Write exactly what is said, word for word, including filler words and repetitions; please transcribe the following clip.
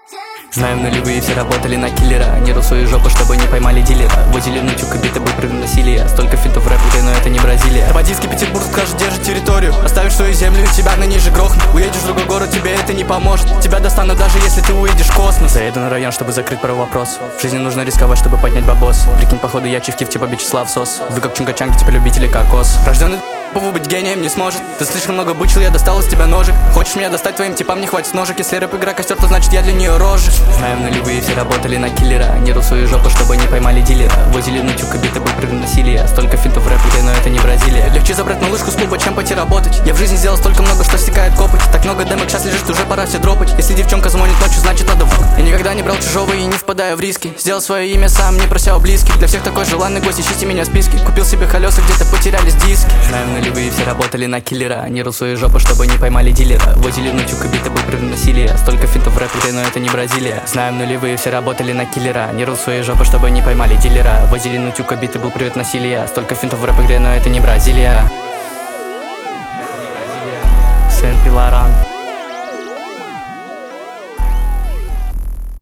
Знаем, нулевые все работали на киллера. Не ру свою жопу, чтобы не поймали дилера. Возили ночью, биты был прыгнул насилие. Столько финтов в рэпе, но это не Бразилия. Бандитский Петербург скажет, держит территорию. Оставишь свою землю, и тебя на ниже грохнут. Уедешь в другой город, тебе это не поможет. Тебя достанут, даже если ты уедешь в космос. Заеду на район, чтобы закрыть пару вопрос. В жизни нужно рисковать, чтобы поднять бабос. Прикинь, походу я чивки, типа Вячеслав Сос. Вы как чунга-чанги, типа любители кокос. Рожденный быть гением не сможет. Ты слишком много бычил, я достал из тебя ножик. Хочешь меня достать, твоим типам не хватит ножик. Если рэп игра костер, то значит я для нее рожи. Знаем, нулевые все работали на киллера. Не ру свою жопу, чтобы не поймали дилера. Возили ночью, биты был прыгнул насилие. Столько финтов в рэпе, но это не Бразилия. Легче забрать малышку с клуба, чем пойти работать. Я в жизни сделал столько много, что стекает копоть. Так много демок, сейчас лежит, уже пора все дропать. Если девчонка звонит ночью, значит надо в. Я никогда не брал чужого и не впадаю в риски. Сделал свое имя сам, не прося у близких. Для всех такой желанный гость, ищите меня в списке. Купил себе колеса, где-то потерялись диски. Знаем, нулевые все работали на киллера. Не ру свою жопу, чтобы не поймали дилера. Возили ночью, биты был прыгнул насилие. Столько финтов в рэпе, но это не Бразилия. Знаем, нулевые все работали на киллера. Не ру свою жопу, чтобы не поймали дилера. Возили ночью, биты был привет насилие. Столько финтов в рэпе, но это не Бразилия. Сен Пиларан.